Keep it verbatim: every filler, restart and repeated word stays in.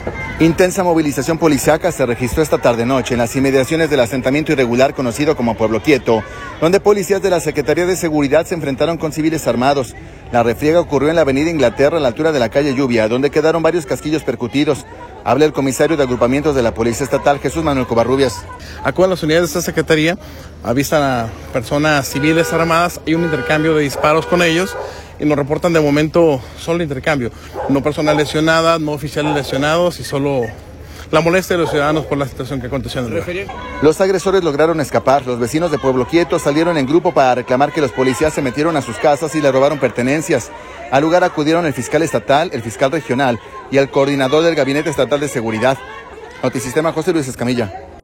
Intensa movilización policiaca se registró esta tarde-noche en las inmediaciones del asentamiento irregular conocido como Pueblo Quieto, donde policías de la Secretaría de Seguridad se enfrentaron con civiles armados. La refriega ocurrió en la avenida Inglaterra, a la altura de la calle Lluvia, donde quedaron varios casquillos percutidos. Habla el comisario de agrupamientos de la Policía Estatal, Jesús Manuel Covarrubias. Acuden las unidades de esta secretaría, avistan a personas civiles armadas, hay un intercambio de disparos con ellos y nos reportan de momento solo intercambio, no personas lesionadas, no oficiales lesionados y solo la molestia de los ciudadanos por la situación que aconteció en el lugar. Los agresores lograron escapar. Los vecinos de Pueblo Quieto salieron en grupo para reclamar que los policías se metieron a sus casas y le robaron pertenencias. Al lugar acudieron el fiscal estatal, el fiscal regional y el coordinador del Gabinete Estatal de Seguridad. Notisistema, José Luis Escamilla.